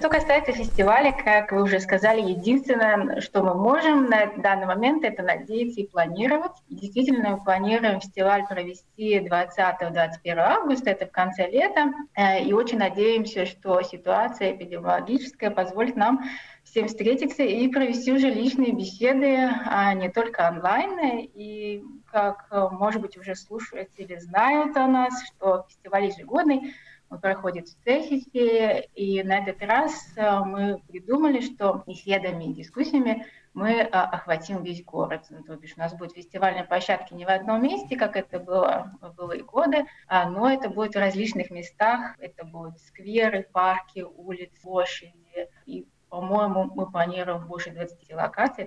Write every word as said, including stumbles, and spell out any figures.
что касается фестиваля, как вы уже сказали, единственное, что мы можем на данный момент, это надеяться и планировать. И действительно, мы планируем фестиваль провести двадцатого-двадцать первого августа, это в конце лета, и очень надеемся, что ситуация эпидемиологическая позволит нам всем встретиться и провести уже личные беседы, а не только онлайн. И, как, может быть, уже слушатели знают о нас, что фестиваль ежегодный, он проходит в Цехисе, и на этот раз мы придумали, что беседами и дискуссиями мы охватим весь город. Ну, то бишь у нас будут фестивальные площадки не в одном месте, как это было в былые годы, но это будет в различных местах. Это будут скверы, парки, улицы, площади. И, по-моему, мы планируем больше двадцати локаций.